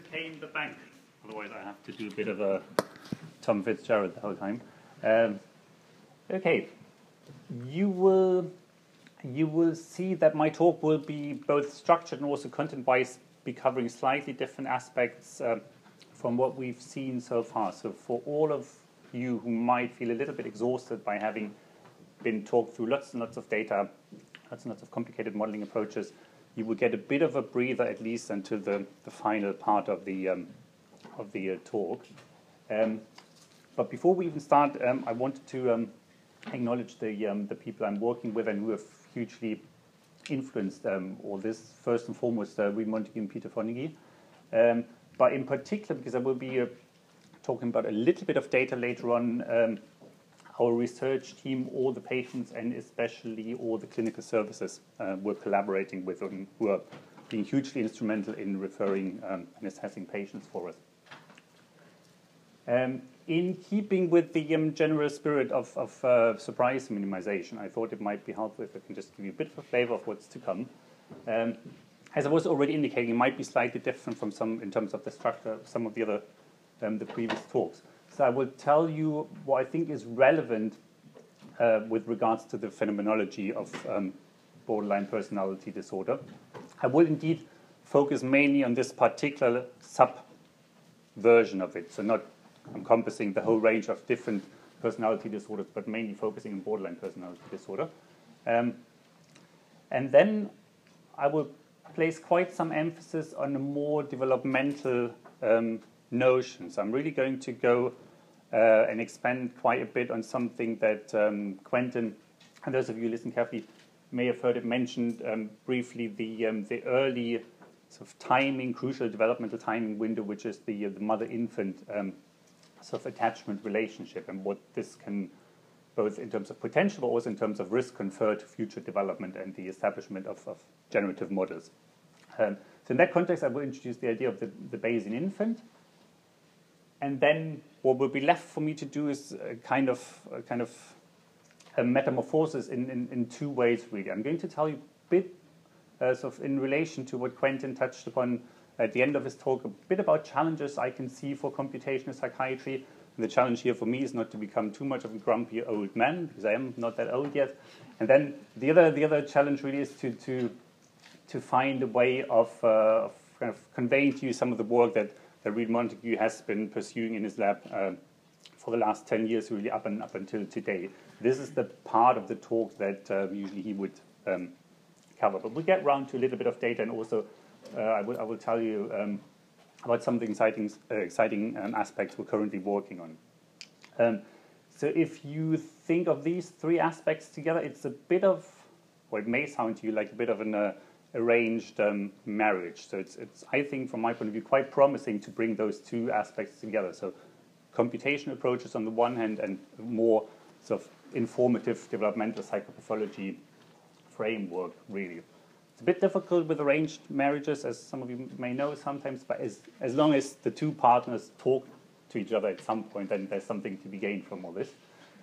came the bank. Otherwise, I have to do a bit of a Tom Fitzgerald the whole time. Okay, you will see that my talk will be both structured and also content-wise, be covering slightly different aspects from what we've seen so far. So for all of you who might feel a little bit exhausted by having been talked through lots and lots of data, lots and lots of complicated modeling approaches, you will get a bit of a breather at least until the final part of the talk. But before we even start, I wanted to acknowledge the people I'm working with and who have hugely influenced all this. First and foremost, Reid Montague and Peter Fonagy. But in particular, because I will be talking about a little bit of data later on, our research team, all the patients, and especially all the clinical services we're collaborating with, who are being hugely instrumental in referring and assessing patients for us. In keeping with the general spirit of surprise minimization, I thought it might be helpful if I can just give you a bit of a flavor of what's to come. As I was already indicating, it might be slightly different from some in terms of the structure of some of the other the previous talks. So I will tell you what I think is relevant with regards to the phenomenology of borderline personality disorder. I will indeed focus mainly on this particular sub-version of it, so not encompassing the whole range of different personality disorders, but mainly focusing on borderline personality disorder. And then I will place quite some emphasis on the more developmental notions. I'm really going to go and expand quite a bit on something that Quentin, and those of you who listen carefully, may have heard it mentioned briefly, the early sort of timing, crucial developmental timing window, which is the mother-infant sort of attachment relationship, and what this can, both in terms of potential, but also in terms of risk, confer to future development and the establishment of generative models. So in that context, I will introduce the idea of the Bayesian infant. And then what will be left for me to do is a kind of a metamorphosis in two ways, really. I'm going to tell you a bit sort of in relation to what Quentin touched upon at the end of his talk, a bit about challenges I can see for computational psychiatry. And the challenge here for me is not to become too much of a grumpy old man, because I am not that old yet. And then the other challenge really is to find a way of kind of conveying to you some of the work that Reid Montague has been pursuing in his lab for the last 10 years, really up until today. This is the part of the talk that usually he would cover. But we'll get around to a little bit of data, and also I will tell you about some of the exciting aspects we're currently working on. So if you think of these three aspects together, it's a bit of, or it may sound to you like a bit of an arranged marriage. So it's, I think, from my point of view, quite promising to bring those two aspects together. So computational approaches on the one hand, and more sort of informative developmental psychopathology framework, really. It's a bit difficult with arranged marriages, as some of you may know sometimes, but as long as the two partners talk to each other at some point, then there's something to be gained from all this.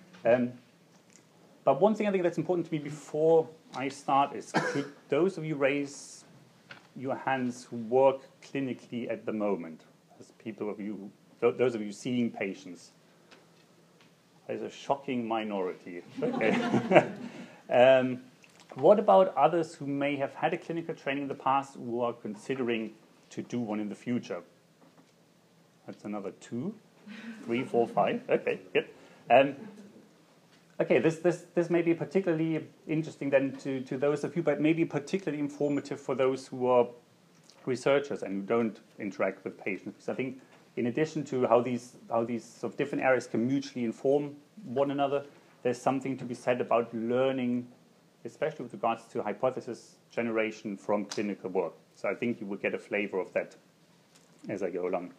But one thing I think that's important to me before I start is, could those of you raise your hands who work clinically at the moment, as people of you, those of you seeing patients? There's a shocking minority. Okay. What about others who may have had a clinical training in the past who are considering to do one in the future? That's another 2, 3, 4, 5. Okay, good. Okay, this may be particularly interesting then to those of you, but maybe particularly informative for those who are researchers and who don't interact with patients. Because I think, in addition to how these sort of different areas can mutually inform one another, there's something to be said about learning, especially with regards to hypothesis generation from clinical work. So I think you will get a flavor of that as I go along.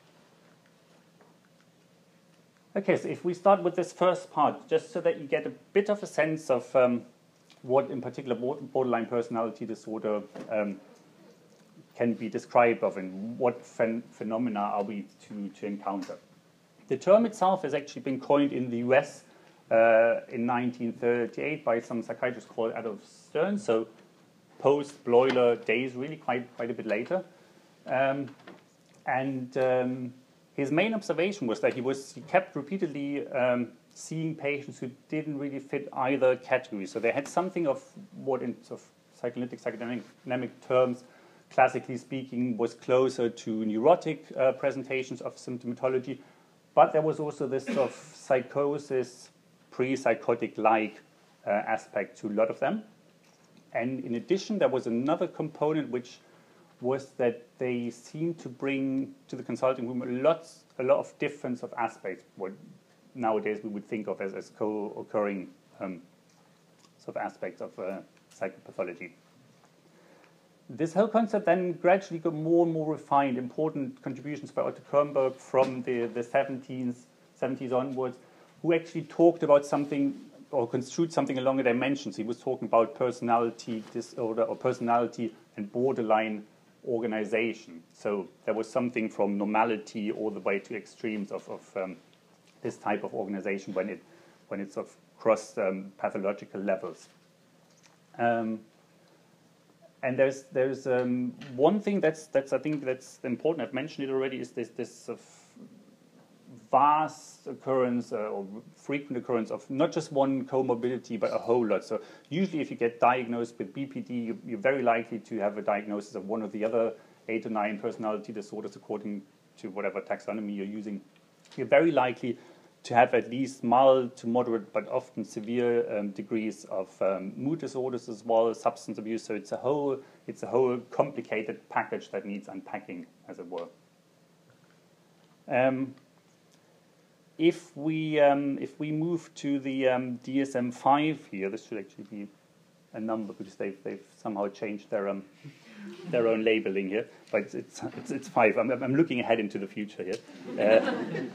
Okay, so if we start with this first part, just so that you get a bit of a sense of what in particular borderline personality disorder can be described of, and what phenomena are we to encounter. The term itself has actually been coined in the US in 1938 by some psychiatrist called Adolf Stern, so post-Bleuler days, really quite a bit later. And his main observation was that he kept repeatedly seeing patients who didn't really fit either category. So they had something of what in sort of psychoanalytic, psychodynamic terms, classically speaking, was closer to neurotic presentations of symptomatology. But there was also this sort of psychosis, pre-psychotic-like aspect to a lot of them. And in addition, there was another component which was that they seemed to bring to the consulting room a lot of difference of aspects, what nowadays we would think of as co-occurring sort of aspects of psychopathology. This whole concept then gradually got more and more refined. Important contributions by Otto Kernberg from the 70s onwards, who actually talked about something or construed something along the dimensions. He was talking about personality disorder or personality and borderline organization. So there was something from normality all the way to extremes of this type of organization when it sort of crossed pathological levels. And there's one thing that's I think that's important. I've mentioned it already. Is this vast occurrence or frequent occurrence of not just one comorbidity but a whole lot. So usually, if you get diagnosed with BPD, you're very likely to have a diagnosis of one of the other 8 or 9 personality disorders according to whatever taxonomy you're using. You're very likely to have at least mild to moderate, but often severe degrees of mood disorders as well as substance abuse. So it's a whole complicated package that needs unpacking, as it were. If we move to the DSM-5 here, this should actually be a number because they've somehow changed their own labeling here, but it's 5. I'm looking ahead into the future here.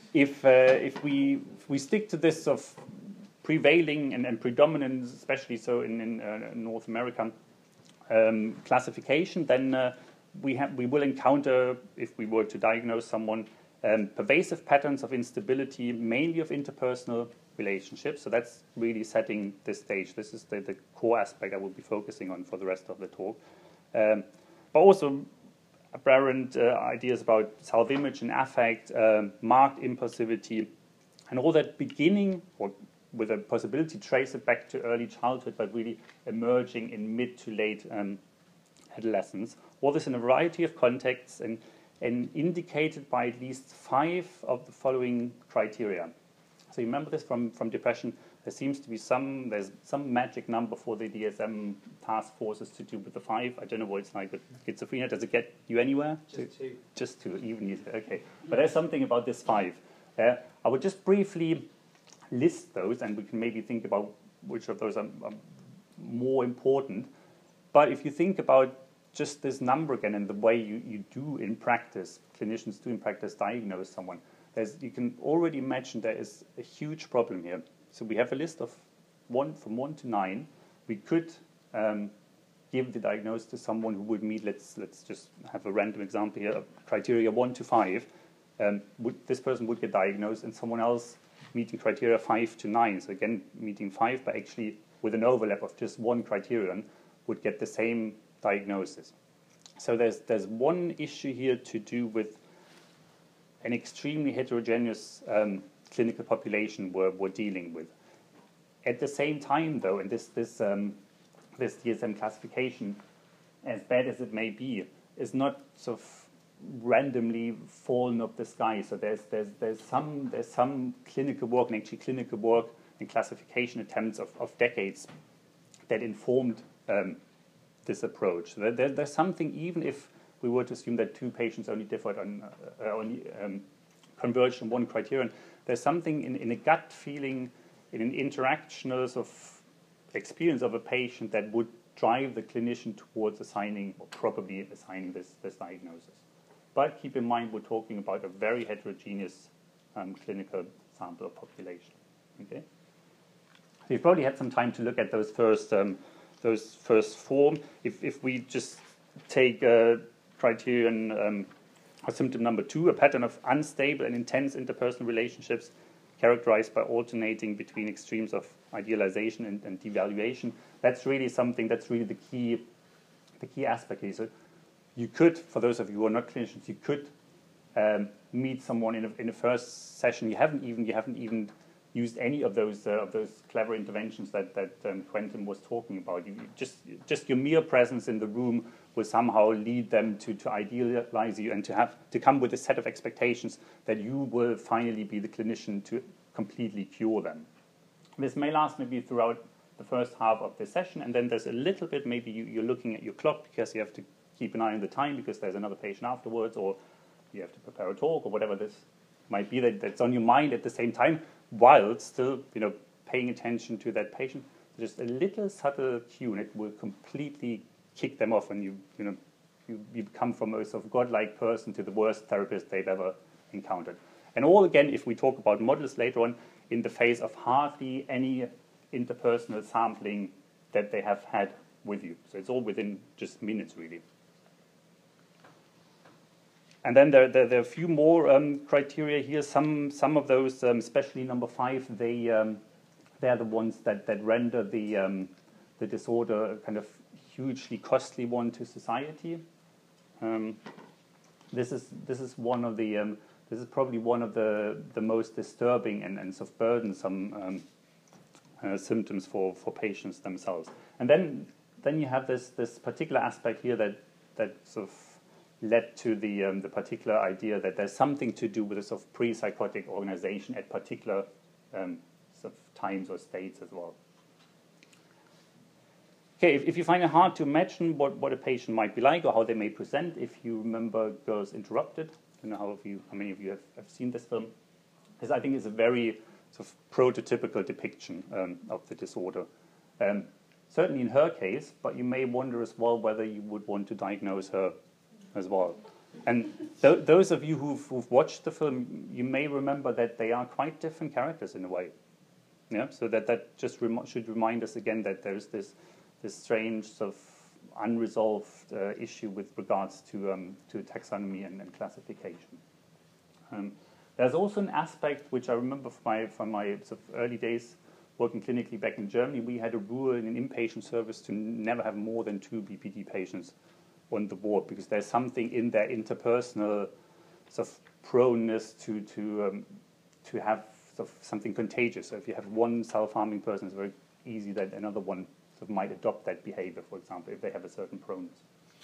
If we stick to this of prevailing and predominant, especially so in North America, classification, then we will encounter, if we were to diagnose someone, pervasive patterns of instability, mainly of interpersonal relationships. So that's really setting this stage. This is the core aspect I will be focusing on for the rest of the talk. But also apparent ideas about self-image and affect, marked impulsivity, and all that beginning, or with a possibility to trace it back to early childhood, but really emerging in mid to late adolescence. All this in a variety of contexts and indicated by at least 5 of the following criteria. So you remember this from depression. There seems to be there's some magic number for the DSM task forces to do with the 5. I don't know what it's like, but schizophrenia, does it get you anywhere? Just 2. Just 2, even easier. Okay. But there's something about this 5. I would just briefly list those, and we can maybe think about which of those are more important. But if you think about just this number again and the way you do in practice, clinicians do in practice diagnose someone, you can already imagine there is a huge problem here. So we have a list of from 1 to 9. We could give the diagnosis to someone who would meet, let's just have a random example here, criteria 1 to 5. This person would get diagnosed, and someone else meeting criteria 5 to 9. So again, meeting 5, but actually with an overlap of just one criterion, would get the same diagnosis. So there's one issue here to do with an extremely heterogeneous clinical population we're dealing with. At the same time, though, and this DSM classification, as bad as it may be, is not sort of randomly fallen off the sky. So there's some clinical work, and actually clinical work and classification attempts of decades that informed this approach. So there's something, even if we were to assume that 2 patients only differed converged on one criterion, there's something in a gut feeling, in an interactional sort of experience of a patient that would drive the clinician towards assigning, or probably assigning this diagnosis. But keep in mind, we're talking about a very heterogeneous clinical sample of population. Okay, so you've probably had some time to look at those first 4. If we just take criterion or symptom number 2, a pattern of unstable and intense interpersonal relationships characterized by alternating between extremes of idealization and devaluation. That's really something. That's really the key aspect here. So you could, for those of you who are not clinicians, you could meet someone in the first session, you haven't even used any of those clever interventions that Quentin was talking about. You just your mere presence in the room will somehow lead them to idealize you and to come with a set of expectations that you will finally be the clinician to completely cure them. This may last maybe throughout the first half of the session, and then there's a little bit, maybe you're looking at your clock because you have to keep an eye on the time because there's another patient afterwards, or you have to prepare a talk or whatever this might be that's on your mind at the same time, while still paying attention to that patient. Just a little subtle cue, and it will completely kick them off, and you become from a sort of godlike person to the worst therapist they've ever encountered. And all again, if we talk about models later on, in the face of hardly any interpersonal sampling that they have had with you. So it's all within just minutes, really. And then there are a few more criteria here. Some of those, especially number 5, they are the ones that render the disorder a kind of hugely costly one to society. This is one of the this is probably one of the most disturbing and sort of burdensome symptoms for patients themselves. And then you have this particular aspect here that sort of led to the particular idea that there's something to do with a sort of pre-psychotic organization at particular sort of times or states as well. Okay, if you find it hard to imagine what a patient might be like or how they may present, if you remember Girls Interrupted, I don't know how many of you have seen this film. This, I think, is a very sort of prototypical depiction of the disorder. Certainly in her case, but you may wonder as well whether you would want to diagnose her as well. And those of you who've watched the film, you may remember that they are quite different characters in a way. Yeah, so that just should remind us again that there's this strange sort of unresolved issue with regards to taxonomy and classification. There's also an aspect which I remember from my sort of early days working clinically back in Germany. We had a rule in an inpatient service to never have more than 2 BPD patients on the ward, because there's something in their interpersonal sort of proneness to have sort of something contagious. So if you have one self-harming person, it's very easy that another one sort of might adopt that behavior, for example, if they have a certain proneness.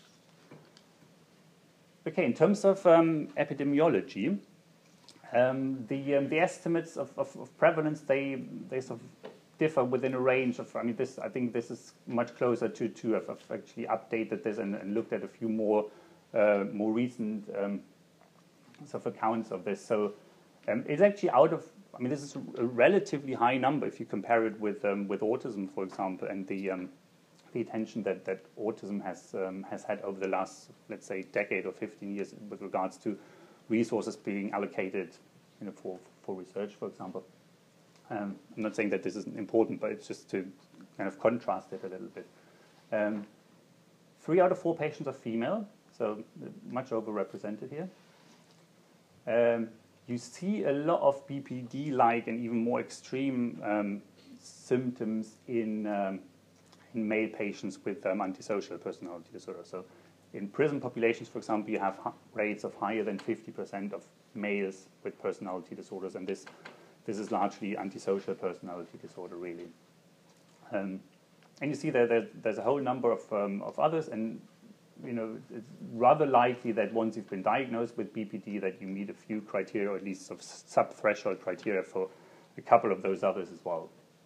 Okay, in terms of epidemiology, the estimates of prevalence, they sort of differ within a range of, I think this is much closer to I've actually updated this and looked at a few more recent sort of accounts of this. So it's actually this is a relatively high number if you compare it with autism, for example, and the attention that autism has had over the last, let's say, decade or 15 years with regards to resources being allocated, for research, for example. I'm not saying that this isn't important, but it's just to kind of contrast it a little bit. 3 out of 4 patients are female, so much overrepresented here. You see a lot of BPD-like and even more extreme symptoms in male patients with antisocial personality disorder. So in prison populations, for example, you have rates of higher than 50% of males with personality disorders, and this is largely antisocial personality disorder, really. And you see there's a whole number of others, and it's rather likely that once you've been diagnosed with BPD that you meet a few criteria, or at least sub-threshold criteria for a couple of those others as well.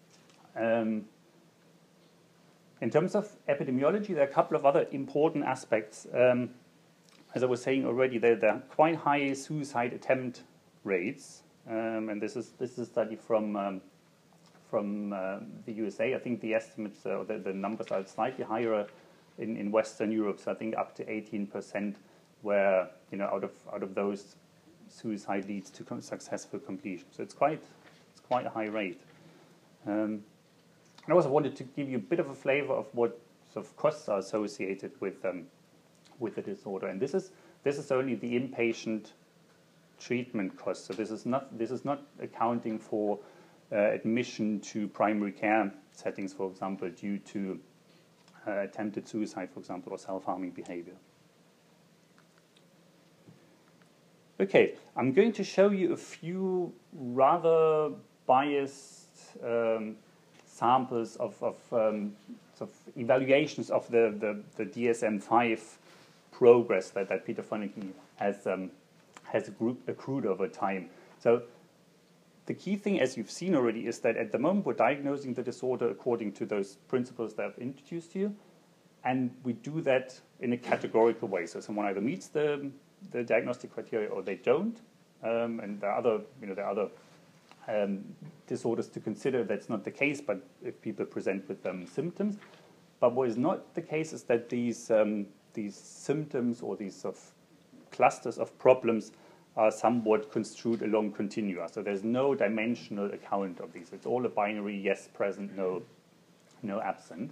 In terms of epidemiology, there are a couple of other important aspects. As I was saying already, there are quite high suicide attempt rates, and this is a study from the USA. I think the estimates, or the numbers are slightly higher in Western Europe, so I think up to 18%, where out of those, suicide leads to successful completion. So it's quite a high rate. And I also wanted to give you a bit of a flavor of what sort of costs are associated with the disorder, and this is only the inpatient treatment costs. So this is not accounting for admission to primary care settings, for example, due to attempted suicide, for example, or self-harming behavior. Okay, I'm going to show you a few rather biased samples of sort of evaluations of the DSM-5 progress that Peter Fonagy has accrued over time. So the key thing, as you've seen already, is that at the moment we're diagnosing the disorder according to those principles that I've introduced to you, and we do that in a categorical way. So someone either meets the diagnostic criteria or they don't, and there are other disorders to consider that's not the case, but if people present with symptoms. But what is not the case is that these symptoms or these sort of clusters of problems are somewhat construed along continua. So there's no dimensional account of these. It's all a binary yes present, no absent.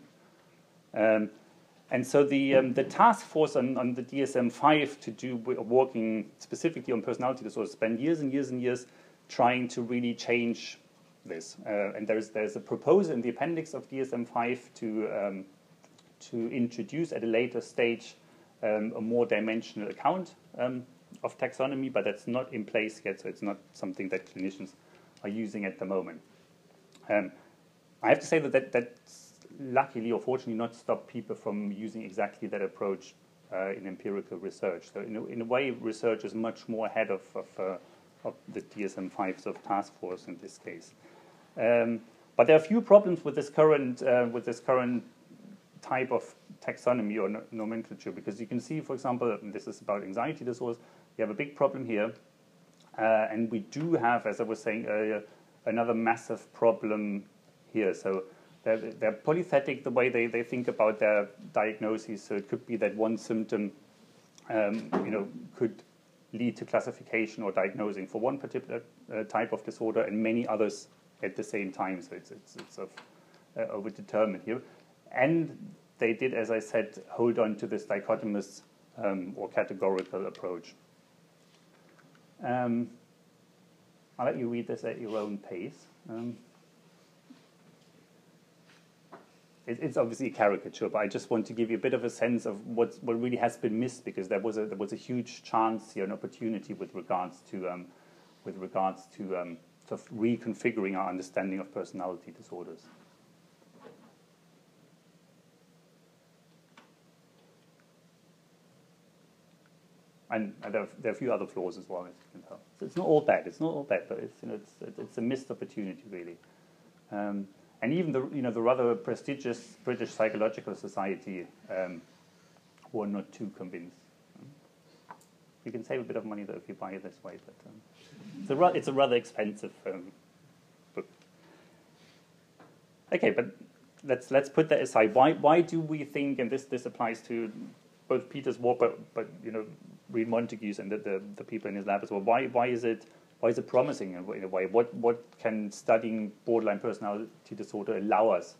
And so the task force on the DSM-5 to do working specifically on personality disorders spent years and years and years trying to really change this. And there's a proposal in the appendix of DSM-5 to introduce at a later stage a more dimensional account of taxonomy, but that's not in place yet, so it's not something that clinicians are using at the moment. I have to say that's luckily or fortunately not stopped people from using exactly that approach in empirical research. So in a way, research is much more ahead of the DSM-5 sort of task force in this case. But there are a few problems with this current type of taxonomy or nomenclature, because you can see, for example, this is about anxiety disorders. We have a big problem here, and we do have, as I was saying earlier, another massive problem here. So they're polythetic the way they think about their diagnoses. So it could be that one symptom, could lead to classification or diagnosing for one particular type of disorder, and many others at the same time. So it's sort of overdetermined here. And they did, as I said, hold on to this dichotomous or categorical approach. I'll let you read this at your own pace. It's obviously a caricature, but I just want to give you a bit of a sense of what really has been missed, because there was a huge chance here, an opportunity with regards to sort of reconfiguring our understanding of personality disorders. And there are a few other flaws as well, as you can tell. So it's not all bad. It's not all bad, but it's a missed opportunity, really. And even the rather prestigious British Psychological Society were not too convinced. You can save a bit of money though if you buy it this way, but it's a rather expensive book. Okay, but let's put that aside. Why do we think, and this applies to both Peter's work, but Reid Montague's and the people in his lab as well. Why is it promising in a way? What can studying borderline personality disorder allow us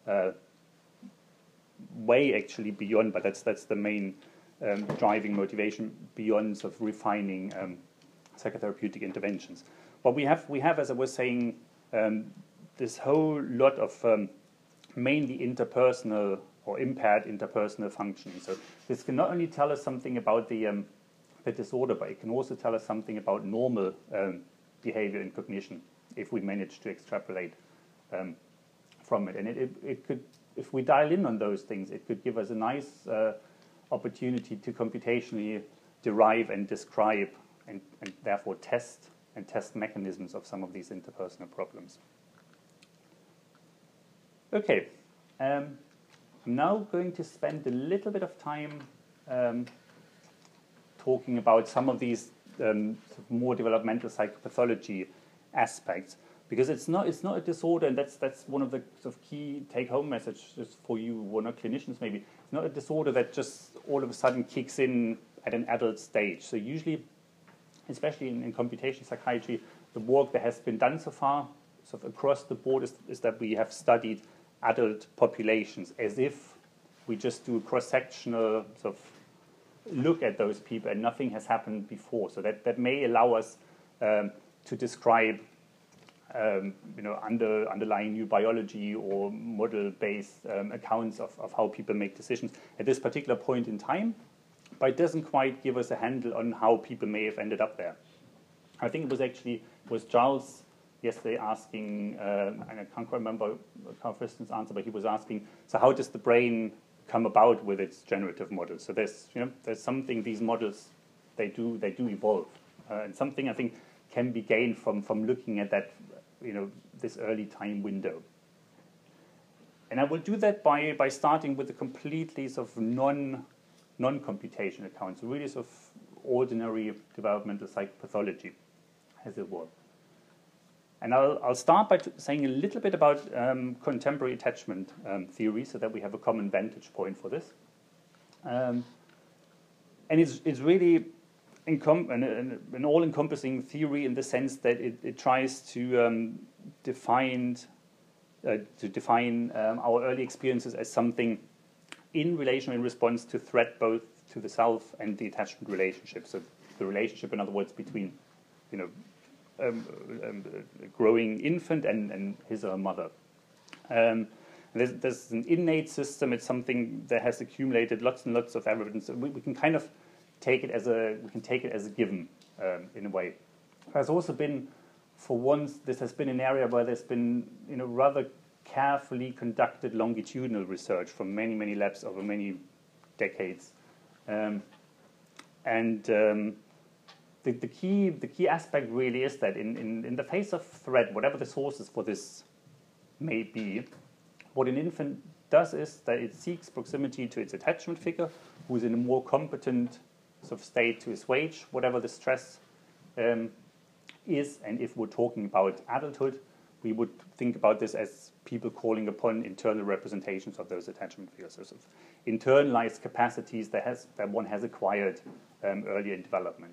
way actually beyond? But that's the main driving motivation beyond sort of refining psychotherapeutic interventions. What we have, as I was saying, this whole lot of mainly interpersonal or impaired interpersonal functioning. So this can not only tell us something about the disorder, but it can also tell us something about normal behavior and cognition if we manage to extrapolate from it. And it could, if we dial in on those things, it could give us a nice opportunity to computationally derive and describe and therefore test mechanisms of some of these interpersonal problems. Okay. I'm now going to spend a little bit of time talking about some of these sort of more developmental psychopathology aspects, because it's not a disorder, and that's one of the sort of key take-home messages for you who are not clinicians. Maybe it's not a disorder that just all of a sudden kicks in at an adult stage. So usually, especially in computational psychiatry, the work that has been done so far, sort of across the board, is that we have studied adult populations as if we just do a cross-sectional sort of look at those people and nothing has happened before. So that may allow us to describe underlying new biology or model-based accounts of how people make decisions at this particular point in time. but it doesn't quite give us a handle on how people may have ended up there. I think it was Charles yesterday asking, and I can't quite remember Carl Friston's answer, but he was asking, so how does the brain come about with its generative model? So there's something, these models, they do evolve, and something I think can be gained from looking at that, this early time window. And I will do that by starting with a completely sort of non-computation account, so really sort of ordinary developmental psychopathology, as it were. And I'll start by saying a little bit about contemporary attachment theory, so that we have a common vantage point for this. And it's really an all-encompassing theory in the sense that it tries to define our early experiences as something in relation, in response to threat both to the self and the attachment relationship. So the relationship, in other words, between a growing infant and his or her mother. There's an innate system. It's something that has accumulated lots and lots of evidence. We can kind of take it as a given in a way. There's also been, for once, this has been an area where there's been rather carefully conducted longitudinal research from many labs over many decades, The key aspect really is that in the face of threat, whatever the sources for this may be, what an infant does is that it seeks proximity to its attachment figure, who is in a more competent sort of state to assuage whatever the stress is. And if we're talking about adulthood, we would think about this as people calling upon internal representations of those attachment figures, so sort of internalized capacities that one has acquired earlier in development.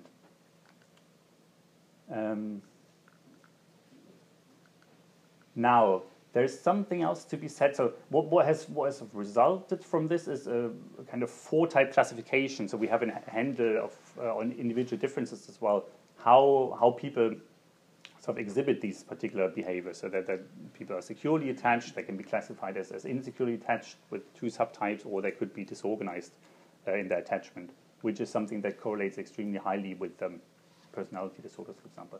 Now, there's something else to be said. So what has resulted from this is a kind of four-type classification. So we have a handle on individual differences as well, how people sort of exhibit these particular behaviors. So that people are securely attached, they can be classified as insecurely attached with two subtypes, or they could be disorganized in their attachment, which is something that correlates extremely highly with personality disorders, for example.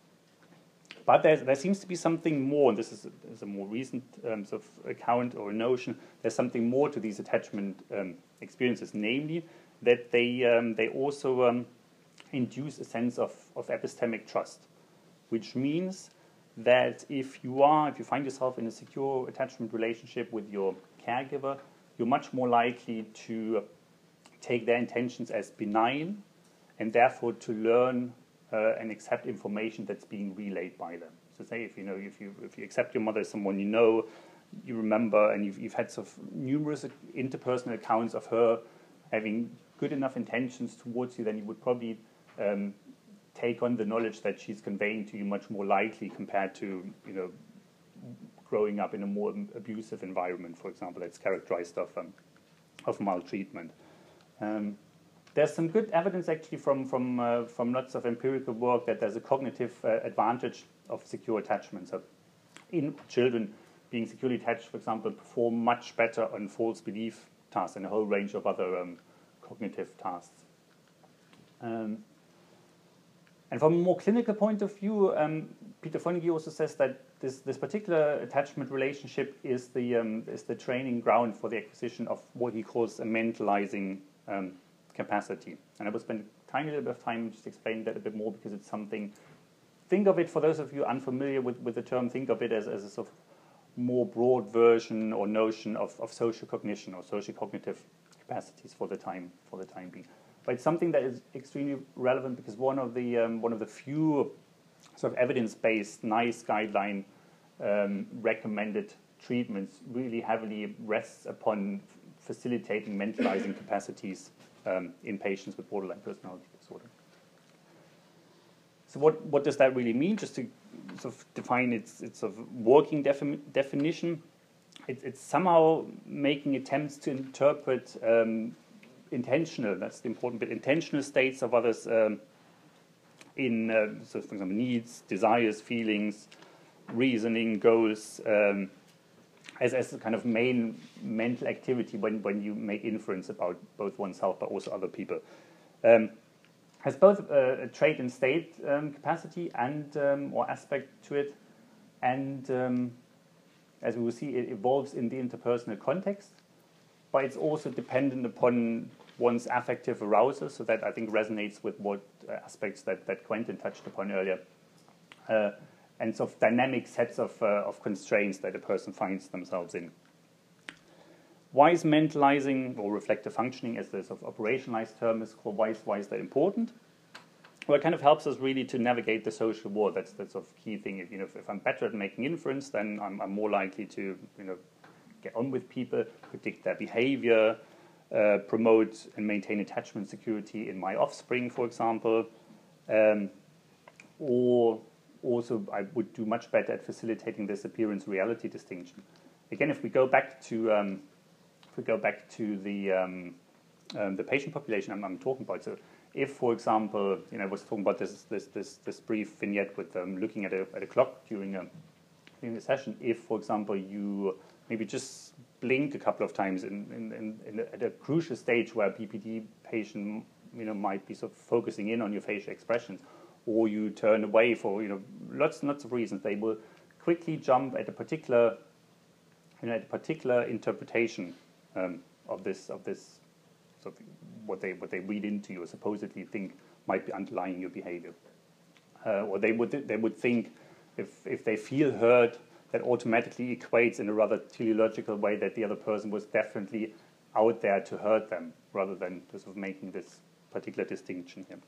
But there seems to be something more, and this is a more recent sort of account or notion. There's something more to these attachment experiences, namely that they also induce a sense of epistemic trust, which means that if you find yourself in a secure attachment relationship with your caregiver, you're much more likely to take their intentions as benign, and therefore to learn and accept information that's being relayed by them. So say if you accept your mother as someone you remember, and you've had sort of numerous interpersonal accounts of her having good enough intentions towards you, then you would probably take on the knowledge that she's conveying to you much more lightly compared to growing up in a more abusive environment, for example, that's characterized of maltreatment. There's some good evidence actually from lots of empirical work that there's a cognitive advantage of secure attachment. So in children, being securely attached, for example, perform much better on false belief tasks and a whole range of other cognitive tasks. And from a more clinical point of view, Peter Fonagy also says that this particular attachment relationship is the training ground for the acquisition of what he calls a mentalizing capacity. And I will spend a tiny little bit of time just explaining that a bit more, because it's something, think of it, for those of you unfamiliar with the term, think of it as a sort of more broad version or notion of social cognition or social cognitive capacities for the time being. But it's something that is extremely relevant because one of the few sort of evidence-based, nice guideline recommended treatments really heavily rests upon facilitating mentalizing capacities in patients with borderline personality disorder. So what does that really mean? Just to sort of define its sort of working definition, it's somehow making attempts to interpret intentional, that's the important bit, intentional states of others in, so for example, needs, desires, feelings, reasoning, goals, as a kind of main mental activity when you make inference about both oneself but also other people. Has both a trait and state capacity and or aspect to it, and as we will see, it evolves in the interpersonal context, but it's also dependent upon one's affective arousal, so that I think resonates with what aspects that Quentin touched upon earlier, and sort of dynamic sets of constraints that a person finds themselves in. Why is mentalizing or reflective functioning, as the sort of operationalized term is called, why is that important? Well, it kind of helps us really to navigate the social world. That's sort of key thing. If I'm better at making inference, then I'm more likely to get on with people, predict their behavior, promote and maintain attachment security in my offspring, for example, or also I would do much better at facilitating this appearance-reality distinction. Again, if we go back to the patient population I'm talking about, so if, for example, I was talking about this brief vignette with looking at a clock during a session. If, for example, you maybe just blink a couple of times at a crucial stage where a PPD patient might be sort of focusing in on your facial expressions, or you turn away for lots and lots of reasons, they will quickly jump at a particular interpretation of this sort of what they read into you or supposedly think might be underlying your behavior, or they would think if they feel heard, that automatically equates in a rather teleological way that the other person was definitely out there to hurt them, rather than sort of making this particular distinction here.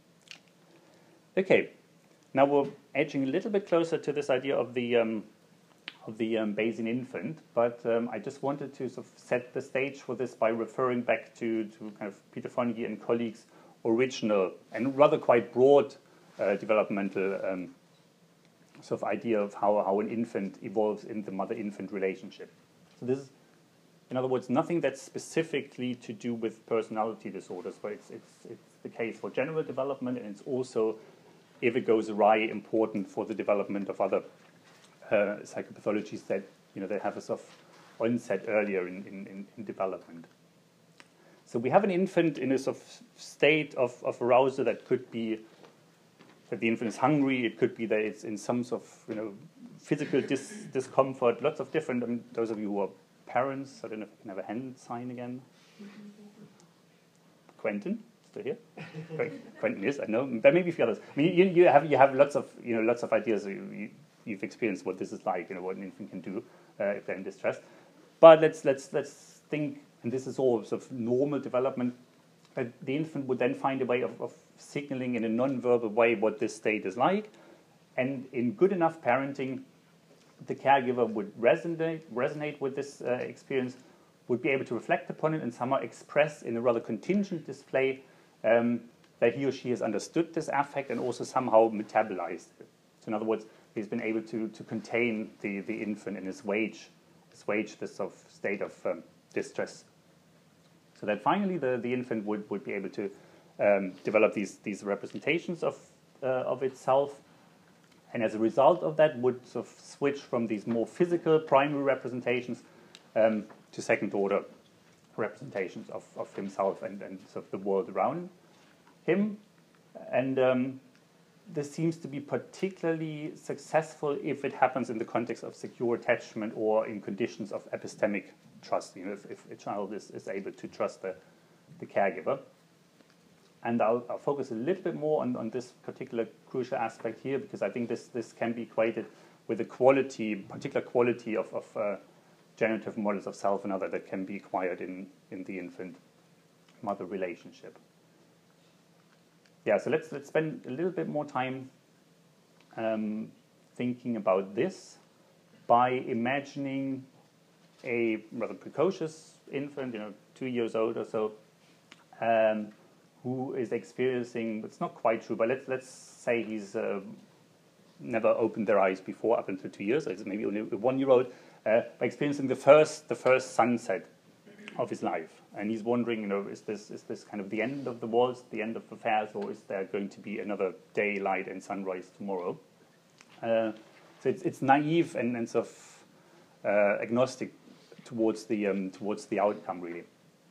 Okay, now we're edging a little bit closer to this idea of the Bayesian infant, but I just wanted to sort of set the stage for this by referring back to kind of Peter Fonagy and colleagues' original and rather quite broad developmental sort of idea of how an infant evolves in the mother-infant relationship. So this is, in other words, nothing that's specifically to do with personality disorders, but it's the case for general development, and it's also, if it goes awry, important for the development of other psychopathologies that they have a sort of onset earlier in development. So we have an infant in a sort of state of arousal that could be that the infant is hungry. It could be that it's in some sort of physical discomfort. Lots of different. Those of you who are parents, I don't know if I can have a hand sign again. Quentin, still here? Quentin is, I know, but maybe a few others. I mean, you have lots of ideas. You've experienced what this is like, what an infant can do if they're in distress. But let's think, and this is all sort of normal development, that the infant would then find a way of signaling in a non-verbal way what this state is like, and in good enough parenting, the caregiver would resonate with this experience, would be able to reflect upon it and somehow express in a rather contingent display that he or she has understood this affect and also somehow metabolized it. So in other words, he's been able to contain the infant and assuage this sort of state of distress. So that finally the infant would be able to develop these representations of itself, and as a result of that would sort of switch from these more physical primary representations to second order representations of himself and sort of the world around him. And this seems to be particularly successful if it happens in the context of secure attachment or in conditions of epistemic trust, if a child is able to trust the caregiver. And I'll focus a little bit more on this particular crucial aspect here, because I think this can be equated with a particular quality of generative models of self and other that can be acquired in the infant-mother relationship. Yeah, so let's spend a little bit more time thinking about this by imagining a rather precocious infant, 2 years old or so, who is experiencing, it's not quite true, but let's say he's never opened their eyes before up until 2 years, so it's maybe only a 1-year-old, by experiencing the first sunset of his life. And he's wondering, is this kind of the end of the world, the end of affairs, or is there going to be another daylight and sunrise tomorrow? So it's naive and sort of agnostic towards the outcome, really.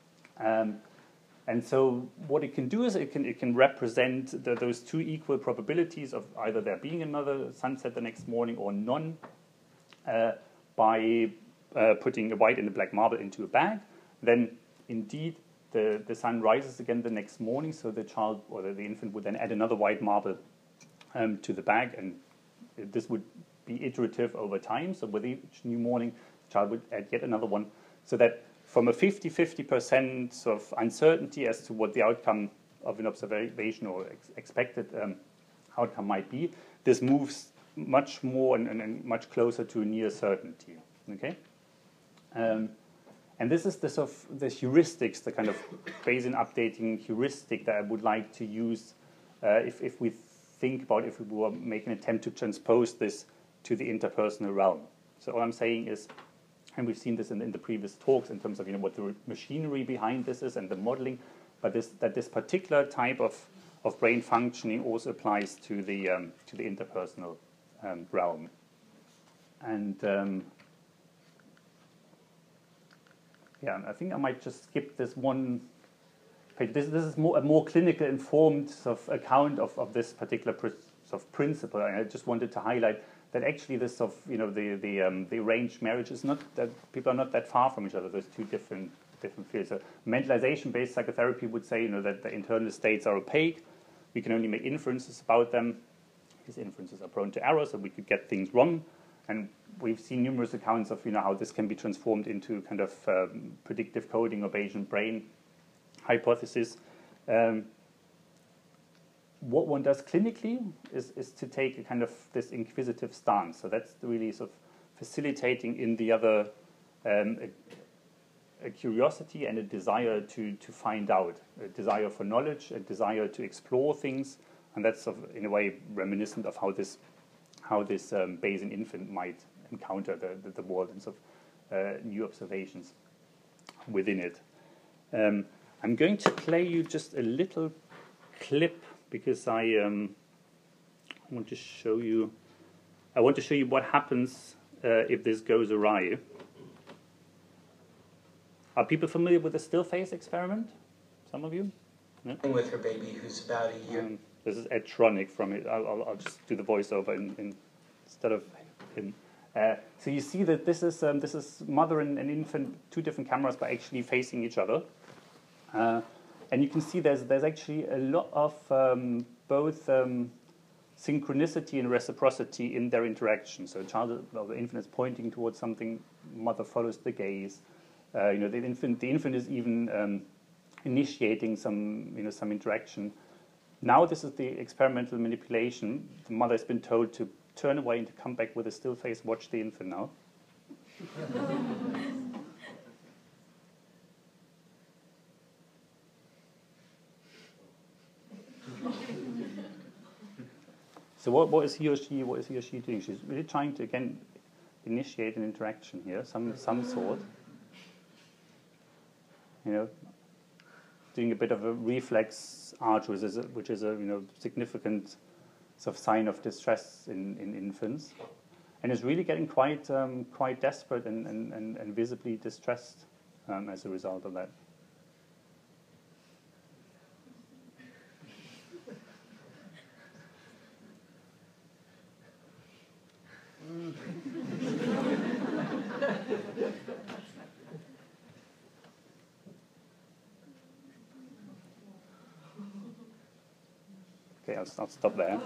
And so what it can do is it can represent those two equal probabilities of either there being another sunset the next morning or none by putting a white and a black marble into a bag. Then indeed the sun rises again the next morning, so the child or the infant would then add another white marble to the bag, and this would be iterative over time. So with each new morning, the child would add yet another one, so that from a 50% of uncertainty as to what the outcome of an observation or expected outcome might be, this moves much more and much closer to near certainty. Okay, and this is the sort of the heuristics, the kind of Bayesian updating heuristic that I would like to use if we think about if we were making an attempt to transpose this to the interpersonal realm. So all I'm saying is, and we've seen this in the previous talks in terms of what the machinery behind this is and the modeling, but this particular type of brain functioning also applies to the interpersonal realm. And yeah, I think I might just skip this one page. This is a more clinical informed sort of account of this particular sort of principle. I just wanted to highlight that actually this sort of the arranged marriage is not that people are not that far from each other. There's two different fields. So mentalization-based psychotherapy would say that the internal states are opaque. We can only make inferences about them. These inferences are prone to error, so we could get things wrong. And we've seen numerous accounts of how this can be transformed into kind of predictive coding or Bayesian brain hypothesis. What one does clinically is to take a kind of this inquisitive stance. So that's really sort of facilitating in the other a curiosity and a desire to find out, a desire for knowledge, a desire to explore things, and that's sort of, in a way, reminiscent of how this Bayesian infant might encounter the world and sort of new observations within it. I'm going to play you just a little clip because I want to show you. I want to show you what happens if this goes awry. Are people familiar with the still face experiment? Some of you? No? With her baby, who's about a year. This is Ed Tronick from it. I'll just do the voiceover instead of him. So you see that this is mother and infant, two different cameras, but actually facing each other. And you can see there's actually a lot of both synchronicity and reciprocity in their interaction. So the infant is pointing towards something, mother follows the gaze. The infant is even initiating some interaction. Now this is the experimental manipulation. The mother has been told to turn away and to come back with a still face. Watch the infant now. So what is he or she doing? She's really trying to again initiate an interaction here, some sort. Doing a bit of a reflex arch, which is a significant sort of sign of distress in infants, and is really getting quite desperate and visibly distressed as a result of that. Okay, I'll stop there.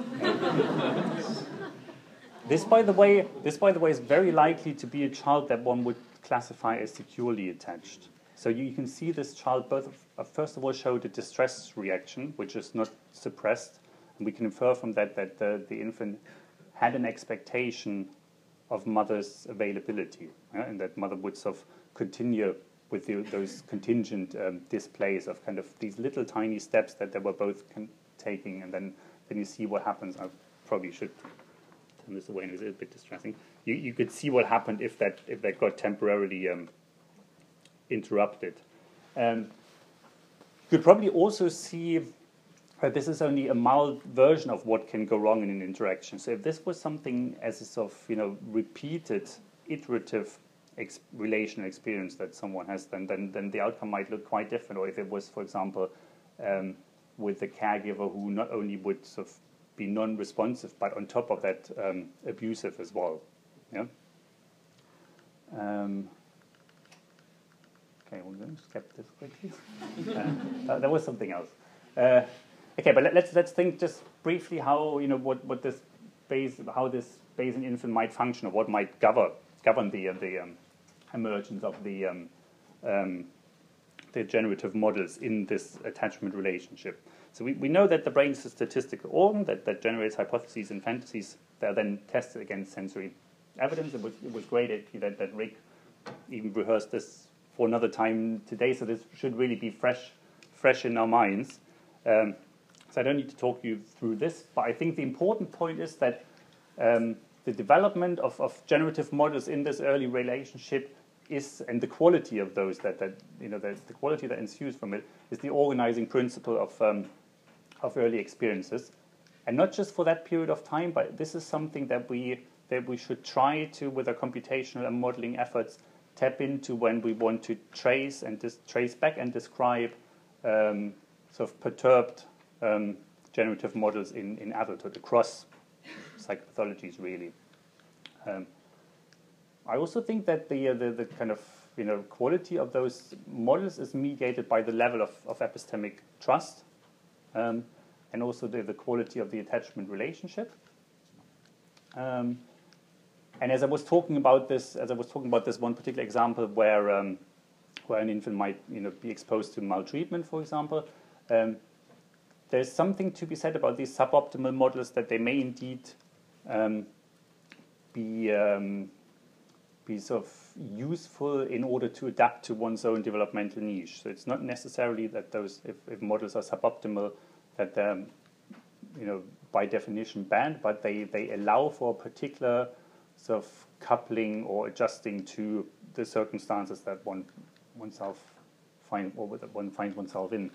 This, by the way, is very likely to be a child that one would classify as securely attached. So you can see this child first of all showed a distress reaction, which is not suppressed, and we can infer from that the infant had an expectation of mother's availability, and that mother would sort of continue with those contingent displays of kind of these little tiny steps that they were both taking, and then you see what happens. I probably should turn this away, and it's a bit distressing. You could see what happened if that got temporarily interrupted. You could probably also see that this is only a mild version of what can go wrong in an interaction. So if this was something as a sort of repeated, iterative relational experience that someone has, then the outcome might look quite different. Or if it was, for example, with a caregiver who not only would sort of be non-responsive, but on top of that, abusive as well. Yeah. Okay, we're going to skip this quickly. There was something else. Okay, but let's think just briefly how what this how this Bayesian infant might function, or what might govern the emergence of the generative models in this attachment relationship. So we know that the brain is a statistical organ that generates hypotheses and fantasies that are then tested against sensory evidence. It was great that Rick even rehearsed this for another time today, so this should really be fresh in our minds. So I don't need to talk you through this, but I think the important point is that the development of generative models in this early relationship and the quality of those the quality that ensues from it is the organizing principle of early experiences, and not just for that period of time, but this is something that we should try to, with our computational and modeling efforts, tap into when we want to trace back and describe sort of perturbed generative models in adulthood across psychopathologies, really. I also think that the kind of quality of those models is mediated by the level of epistemic trust, and also the quality of the attachment relationship. And as I was talking about this one particular example where an infant might be exposed to maltreatment, for example, there's something to be said about these suboptimal models, that they may indeed be sort of useful in order to adapt to one's own developmental niche. So it's not necessarily that those, if models are suboptimal, that they're by definition banned, but they allow for a particular sort of coupling or adjusting to the circumstances that one finds oneself in.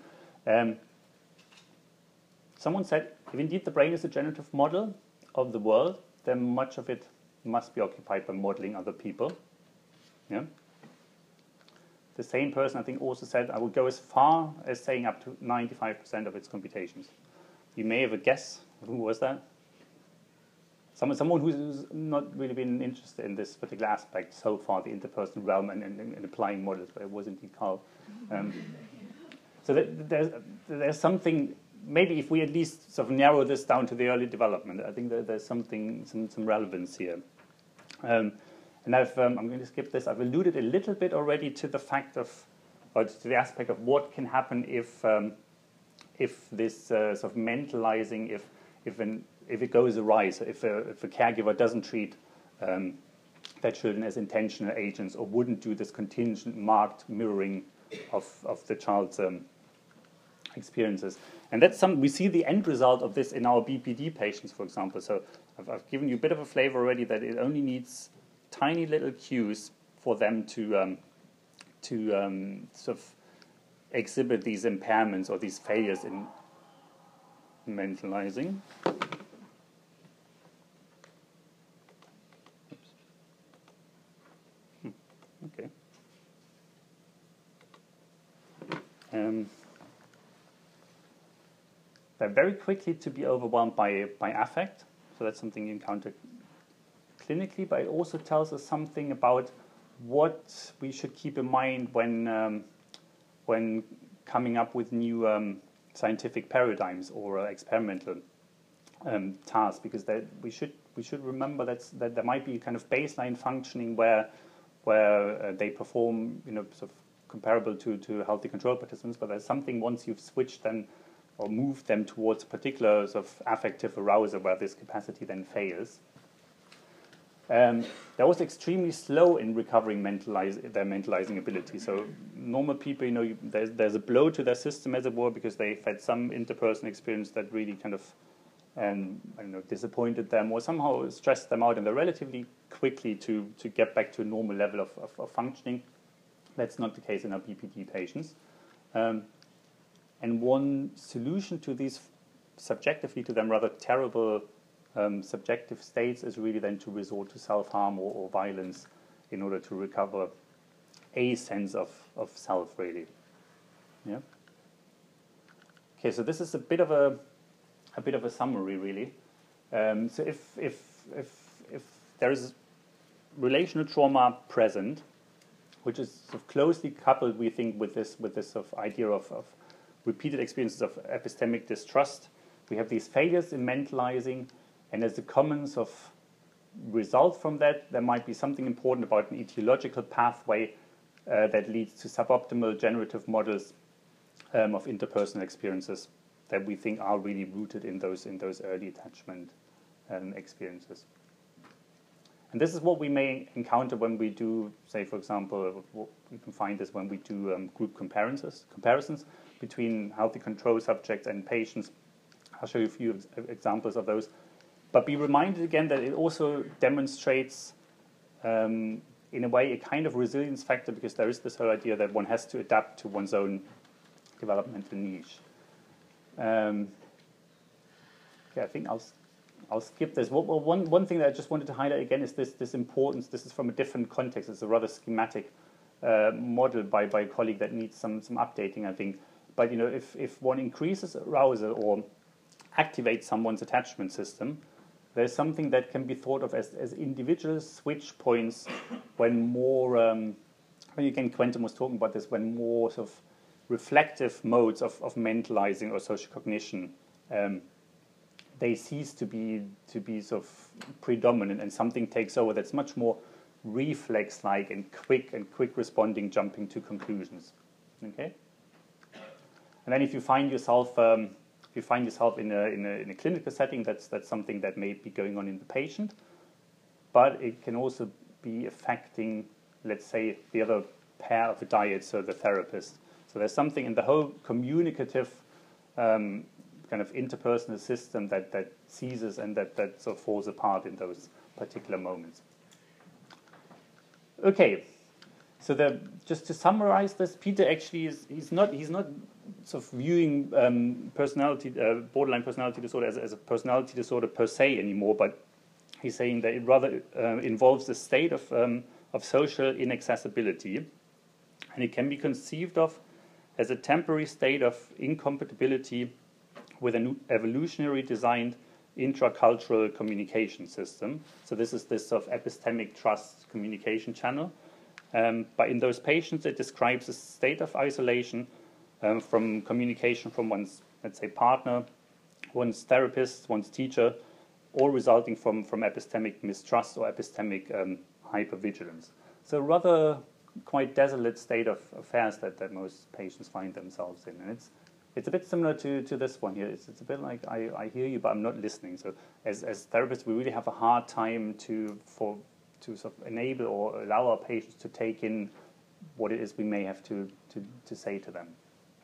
Someone said, if indeed the brain is a generative model of the world, then much of it must be occupied by modeling other people. Yeah. The same person, I think, also said, I would go as far as saying up to 95% of its computations. You may have a guess. Who was that? Someone who's not really been interested in this particular aspect so far, the interpersonal realm and applying models, but it was indeed Carl. So there's something, maybe if we at least sort of narrow this down to the early development, I think that there's some relevance here. And I'm going to skip this. I've alluded a little bit already to the fact of, or to the aspect of what can happen if this sort of mentalizing, if it goes awry, so if a caregiver doesn't treat their children as intentional agents, or wouldn't do this contingent marked mirroring of the child's experiences. And that's we see the end result of this in our BPD patients, for example. So I've given you a bit of a flavor already that it only needs tiny little cues for them to sort of exhibit these impairments or these failures in mentalizing. Okay. They're very quickly to be overwhelmed by affect, so that's something you encounter clinically, but it also tells us something about what we should keep in mind when coming up with new scientific paradigms or experimental tasks, because we should remember that there might be kind of baseline functioning where they perform sort of comparable to healthy control participants, but there's something once you've switched them or moved them towards a particular sort of affective arousal where this capacity then fails. They're also extremely slow in recovering their mentalizing ability. So normal people, there's a blow to their system, as it were, because they've had some interpersonal experience that really kind of disappointed them or somehow stressed them out, and they're relatively quickly to get back to a normal level of functioning. That's not the case in our BPD patients. And one solution to these, subjectively to them, rather terrible subjective states is really then to resort to self-harm or violence in order to recover a sense of self, really. Yeah. Okay, so this is a bit of a summary, really. So if there is relational trauma present, which is sort of closely coupled, we think, with this sort of idea of repeated experiences of epistemic distrust, we have these failures in mentalizing, and as a common sort of result from that, there might be something important about an etiological pathway that leads to suboptimal generative models of interpersonal experiences that we think are really rooted in those early attachment experiences. And this is what we may encounter when we do, say, for example, you can find this when we do group comparisons between healthy control subjects and patients. I'll show you a few examples of those. But be reminded again that it also demonstrates, in a way, a kind of resilience factor, because there is this whole idea that one has to adapt to one's own developmental niche. Okay, I think I'll skip this. One thing that I just wanted to highlight again is this importance. This is from a different context. It's a rather schematic model by a colleague that needs some updating, I think. But if one increases arousal or activates someone's attachment system, there's something that can be thought of as individual switch points when more. Again, Quentin was talking about this, when more sort of reflective modes of mentalizing or social cognition they cease to be sort of predominant, and something takes over that's much more reflex-like and quick responding, jumping to conclusions. Okay. And then if you find yourself in a clinical setting, that's something that may be going on in the patient, but it can also be affecting, let's say, the other pair of the diet, so the therapist. So there's something in the whole communicative kind of interpersonal system that ceases and that sort of falls apart in those particular moments. Okay, so just to summarize this, Peter actually he's not sort of viewing borderline personality disorder as a personality disorder per se anymore, but he's saying that it rather involves a state of social inaccessibility, and it can be conceived of as a temporary state of incompatibility with an evolutionary designed intracultural communication system. So this is this sort of epistemic trust communication channel. But in those patients, it describes a state of isolation from communication from one's, let's say, partner, one's therapist, one's teacher, all resulting from epistemic mistrust or epistemic hypervigilance. So rather quite desolate state of affairs that most patients find themselves in. And it's a bit similar to this one here. It's a bit like I hear you, but I'm not listening. So as therapists, we really have a hard time to sort of enable or allow our patients to take in what it is we may have to say to them.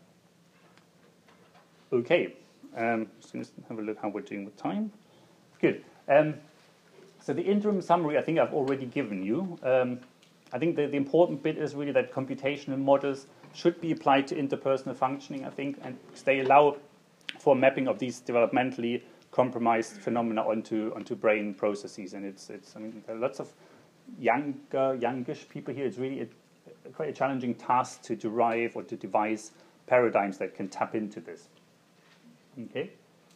Okay, just going to have a look how we're doing with time. Good. So the interim summary I think I've already given you. I think the important bit is really that computational models should be applied to interpersonal functioning, I think, and they allow for mapping of these developmentally compromised phenomena onto brain processes. And it's I mean, there are lots of youngish people here. It's really quite a challenging task to derive or to devise paradigms that can tap into this. Okay.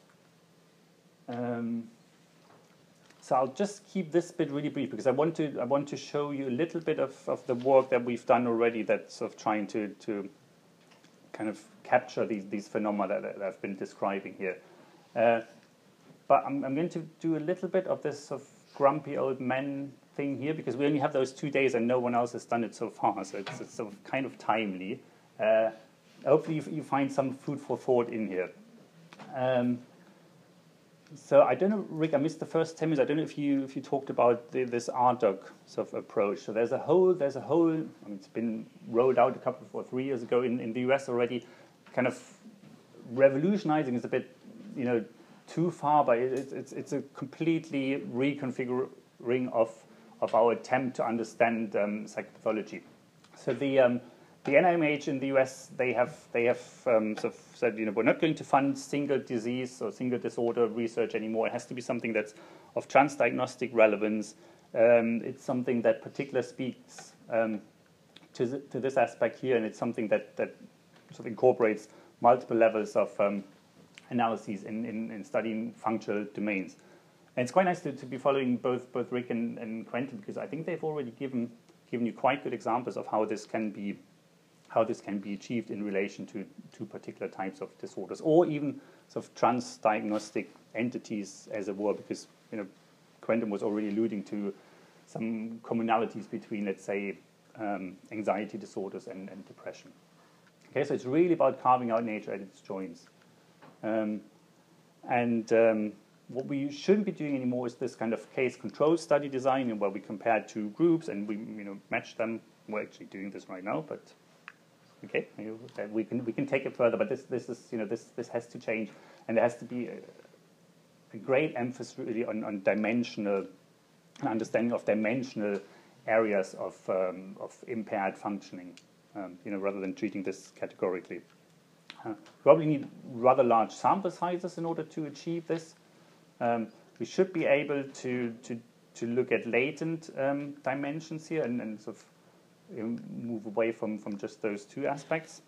So I'll just keep this bit really brief because I want to show you a little bit of the work that we've done already that's sort of trying to kind of capture these phenomena that I've been describing here. But I'm going to do a little bit of this sort of grumpy old man thing here because we only have those 2 days and no one else has done it so far, so it's sort of kind of timely. Hopefully you find some food for thought in here. So I don't know, Rick, I missed the first 10 minutes. I don't know if you talked about this RDoC sort of approach. So there's a whole. I mean, it's been rolled out 3 years ago in the US already. Kind of revolutionizing is a bit, too far, but it's a completely reconfiguring of our attempt to understand psychopathology. So the NIMH in the US, they have sort of said, we're not going to fund single disease or single disorder research anymore. It has to be something that's of transdiagnostic relevance, it's something that particularly speaks to this aspect here, and it's something that sort of incorporates multiple levels of analyses in studying functional domains. And it's quite nice to be following both Rick and Quentin, because I think they've already given you quite good examples of how this can be achieved in relation to particular types of disorders, or even sort of transdiagnostic entities, as it were, because Quentin was already alluding to some commonalities between, let's say, anxiety disorders and depression. Okay, so it's really about carving out nature at its joints. What we shouldn't be doing anymore is this kind of case control study design, where we compare two groups and we match them. We're actually doing this right now, but okay, we can take it further. But this has to change, and there has to be a great emphasis really on dimensional understanding of dimensional areas of impaired functioning, rather than treating this categorically. Probably need rather large sample sizes in order to achieve this. We should be able to look at latent dimensions here and sort of move away from just those two aspects.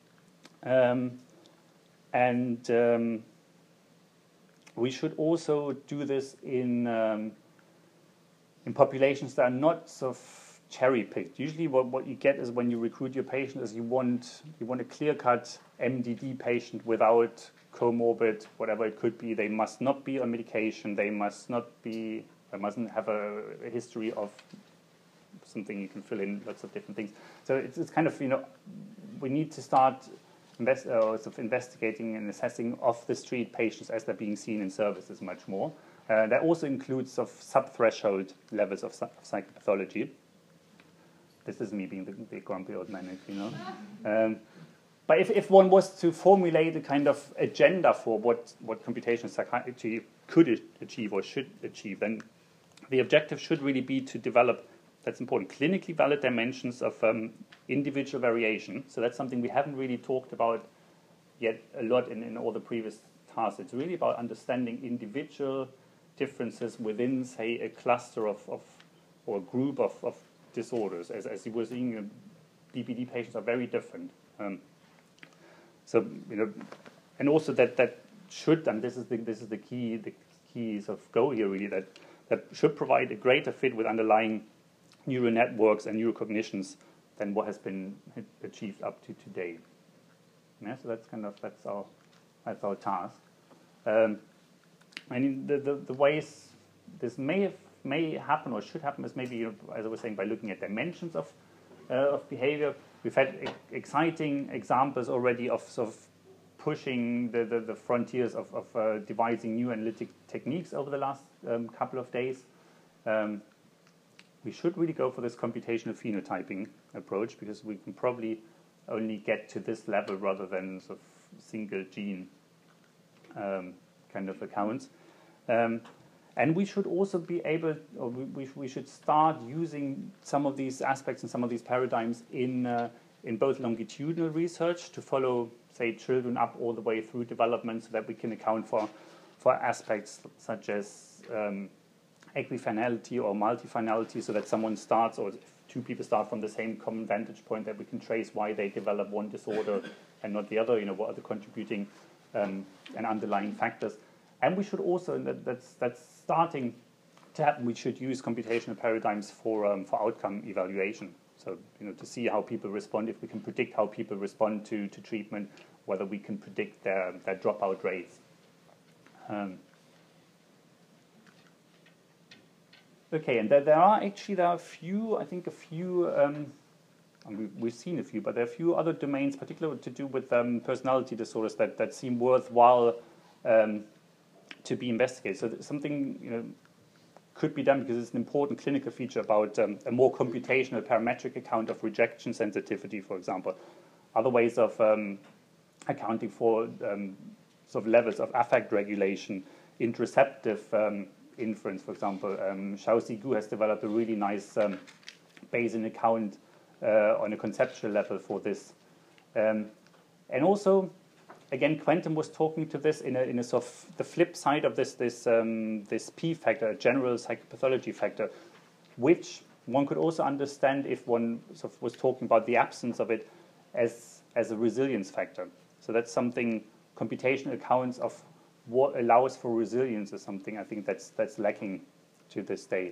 We should also do this in populations that are not sort of cherry-picked. Usually what you get is, when you recruit your patient, is you want a clear-cut MDD patient without comorbid, whatever it could be. They must not be on medication. They mustn't have a history of something. You can fill in lots of different things. So it's kind of, we need to start investigating and assessing off-the-street patients as they're being seen in services much more. That also includes sub-threshold levels of psychopathology. This is me being the grumpy old man, But if one was to formulate a kind of agenda for what computational psychiatry could achieve or should achieve, then the objective should really be to develop, that's important, clinically valid dimensions of individual variation. So that's something we haven't really talked about yet a lot in all the previous tasks. It's really about understanding individual differences within, say, a cluster or a group of disorders. As you were seeing, BPD patients are very different. And also that should, and this is the key sort of goal here really, that should provide a greater fit with underlying neural networks and neurocognitions than what has been achieved up to today. Yeah, so that's our task. The ways this may happen or should happen is maybe, as I was saying, by looking at dimensions of behavior. We've had exciting examples already of sort of pushing the frontiers of devising new analytic techniques over the last couple of days. We should really go for this computational phenotyping approach, because we can probably only get to this level rather than sort of single gene kind of accounts. And we should also be able, or we should start using some of these aspects and some of these paradigms in both longitudinal research to follow, say, children up all the way through development, so that we can account for aspects such as equifinality or multifinality, so that someone starts, or if two people start from the same common vantage point, that we can trace why they develop one disorder and not the other. What are the contributing and underlying factors. And we should also, and that's starting to happen, we should use computational paradigms for outcome evaluation. So, to see how people respond, if we can predict how people respond to treatment, whether we can predict their dropout rates. Okay, and there are a few, we've seen a few, but there are a few other domains, particularly to do with personality disorders, that seem worthwhile to be investigated. So something could be done, because it's an important clinical feature, about a more computational parametric account of rejection sensitivity, for example. Other ways of accounting for sort of levels of affect regulation, interoceptive inference, for example. Xiaoxi Gu has developed a really nice Bayesian account on a conceptual level for this. And also, again, Quentin was talking to this in a sort of the flip side of this P factor, a general psychopathology factor. which one could also understand if one sort of was talking about the absence of it as a resilience factor. So that's something, computational accounts of what allows for resilience is something I think that's lacking to this day.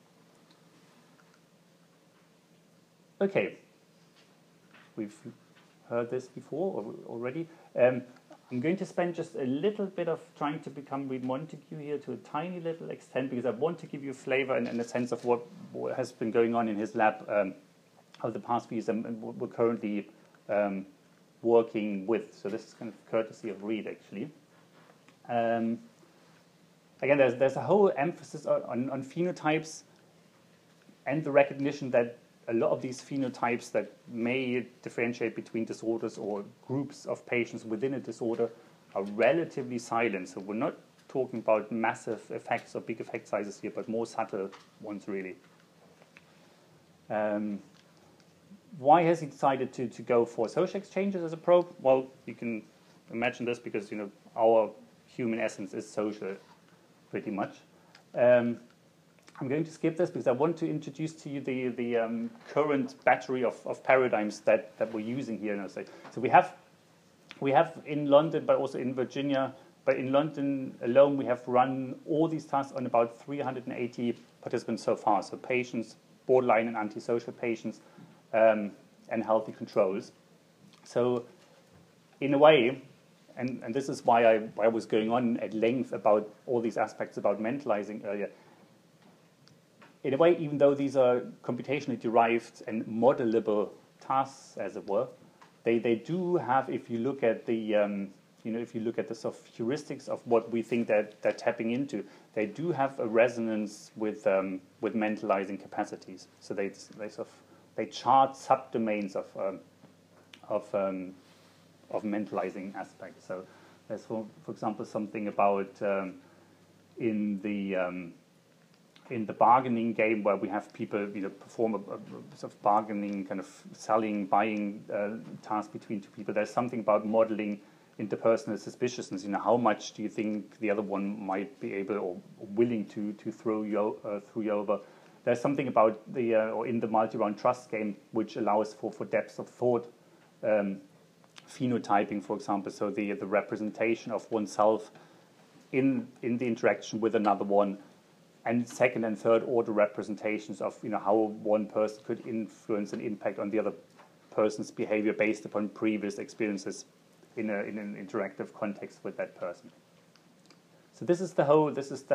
Okay, we've heard this before already. I'm going to spend just a little bit of trying to become Reid Montague here to a tiny little extent, because I want to give you a flavor and a sense of what has been going on in his lab over the past few years and what we're currently working with. So this is kind of courtesy of Reid, actually. Again, there's a whole emphasis on phenotypes and the recognition that a lot of these phenotypes that may differentiate between disorders or groups of patients within a disorder are relatively silent. So we're not talking about massive effects or big effect sizes here, but more subtle ones, really. Why has he decided to go for social exchanges as a probe? Well, you can imagine this because our human essence is social, pretty much. I'm going to skip this because I want to introduce to you the current battery of paradigms that we're using here. So we have in London, but also in Virginia. But in London alone, we have run all these tasks on about 380 participants so far. So patients, borderline and antisocial patients, and healthy controls. So in a way, and this is why I was going on at length about all these aspects about mentalizing earlier. In a way, even though these are computationally derived and modelable tasks, as it were, they do have, if you look at the if you look at the sort of heuristics of what we think that they're tapping into, they do have a resonance with mentalizing capacities. So they chart subdomains of mentalizing aspects. So there's, for example, something about in the bargaining game where we have people perform a sort of bargaining kind of selling, buying task between two people. There's something about modeling interpersonal suspiciousness. How much do you think the other one might be able or willing to throw you over? There's something about or in the multi-round trust game which allows for depth of thought, phenotyping, for example. So the representation of oneself in the interaction with another one, and second and third order representations of how one person could influence and impact on the other person's behavior based upon previous experiences in an interactive context with that person. So this is the whole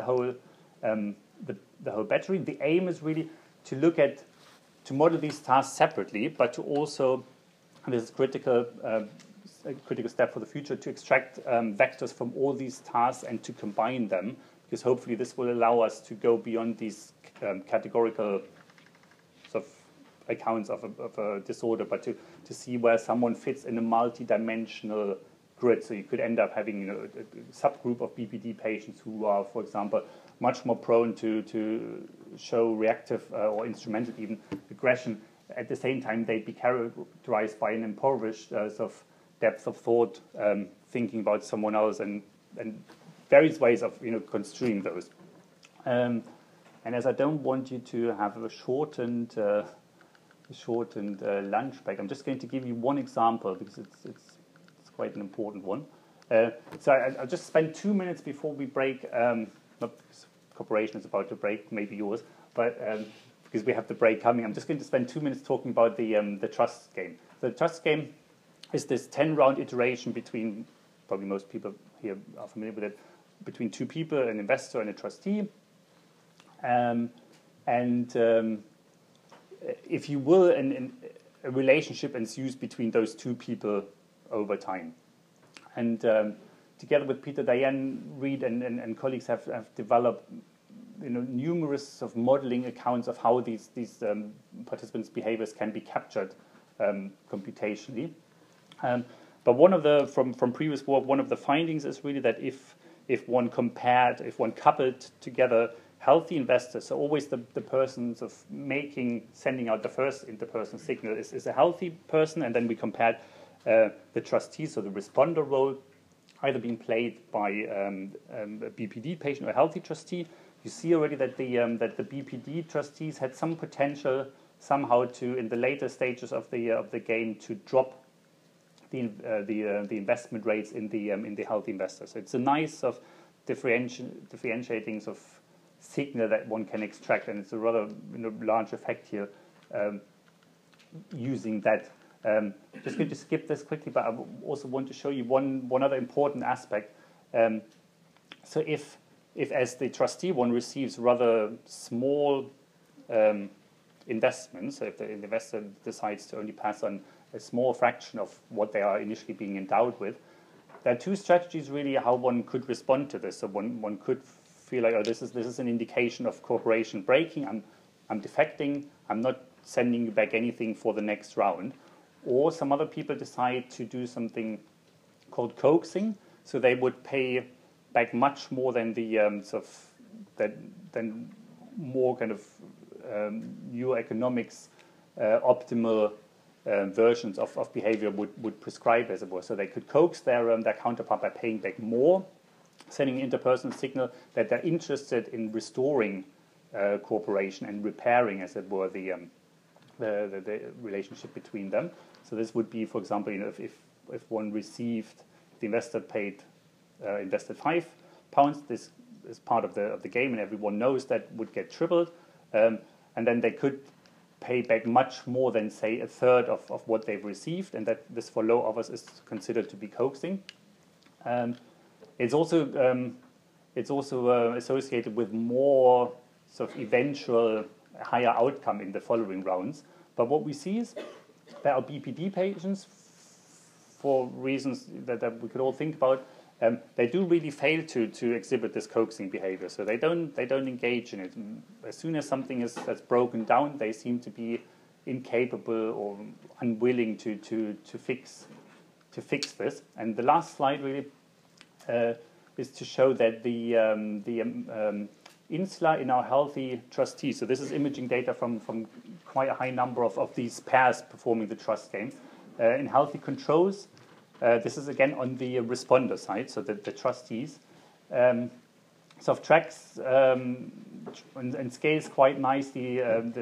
battery. The aim is really to model these tasks separately, but to also, and this is critical step for the future, to extract vectors from all these tasks and to combine them, because hopefully this will allow us to go beyond these categorical sort of accounts of a disorder, but to see where someone fits in a multi-dimensional grid. So you could end up having a subgroup of BPD patients who are, for example, much more prone to show reactive or instrumental even aggression. At the same time, they'd be characterized by an impoverished sort of depth of thought, thinking about someone else, and various ways of construing those. And as I don't want you to have a shortened lunch break, I'm just going to give you one example because it's quite an important one. So I'll just spend 2 minutes before we break. Not because cooperation is about to break, maybe yours, but because we have the break coming, I'm just going to spend 2 minutes talking about the trust game. The trust game is this 10-round iteration between, probably most people here are familiar with it, between two people, an investor and a trustee. If you will, a relationship ensues between those two people over time. And together with Peter Dayan, Reid and colleagues have developed numerous of modeling accounts of how these participants' behaviors can be captured computationally. But one of from previous work, one of the findings is really that if one coupled together healthy investors, so always the persons of sending out the first interpersonal signal is a healthy person, and then we compared the trustee, so the responder role, either being played by a BPD patient or a healthy trustee. you see already that the BPD trustees had some potential somehow to, in the later stages of the game, to drop the investment rates in the healthy investors. So it's a nice of differentiating sort of signal that one can extract, and it's a rather large effect here using that. Just going to skip this quickly, but I also want to show you one other important aspect. So if as the trustee one receives rather small investments, so if the investor decides to only pass on a small fraction of what they are initially being endowed with, there are two strategies really how one could respond to this. So one could feel like, oh, this is an indication of corporation breaking. I'm defecting. I'm not sending you back anything for the next round. Or some other people decide to do something called coaxing. So they would pay back much more than the than more kind of new economics optimal versions of behavior would prescribe, as it were. So they could coax their counterpart by paying back more, sending an interpersonal signal that they're interested in restoring cooperation and repairing, as it were, the relationship between them. So this would be, for example, if one received, the investor invested £5. This is part of the game, and everyone knows that would get tripled, and then they could pay back much more than, say, a third of what they've received, and that this for low offers is considered to be coaxing. It's also associated with more sort of eventual higher outcome in the following rounds. But what we see is there are BPD patients, for reasons that we could all think about, they do really fail to exhibit this coaxing behavior. So they don't engage in it. As soon as something that's broken down, they seem to be incapable or unwilling to fix this. And the last slide really is to show that the insula in our healthy trustees. So this is imaging data from quite a high number of these pairs performing the trust game. In healthy controls, this is again on the responder side, so the trustees. Sort of tracks and scales quite nicely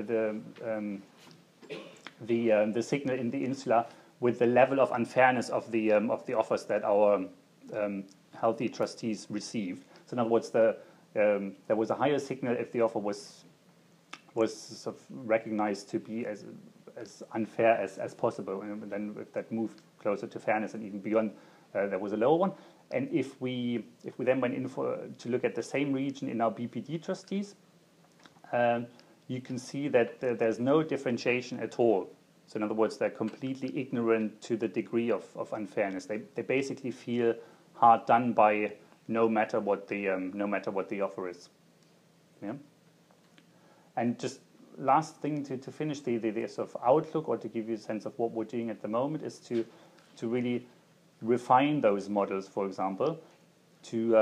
the signal in the insula with the level of unfairness of the offers that our healthy trustees received. So in other words, there was a higher signal if the offer was sort of recognized to be as unfair as possible, and then if that moved closer to fairness and even beyond, there was a lower one. And if we then went in to look at the same region in our BPD trustees, you can see that there's no differentiation at all. So in other words, they're completely ignorant to the degree of unfairness. They basically feel hard done by no matter what the offer is. Yeah. And just last thing to finish the sort of outlook, or to give you a sense of what we're doing at the moment, is to really refine those models, for example, to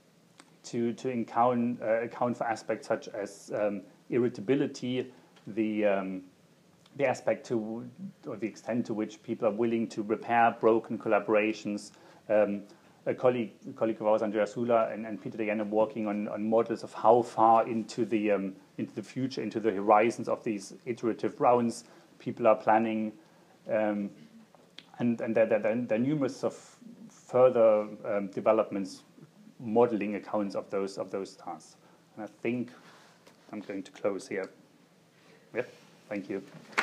account for aspects such as irritability, the aspect or the extent to which people are willing to repair broken collaborations. A colleague of ours, Andrea Sula and Peter De Jenne, working on models of how far into the future, into the horizons of these iterative rounds people are planning, and there are numerous of further developments, modeling accounts of those tasks. And I think I'm going to close here. Yeah, thank you.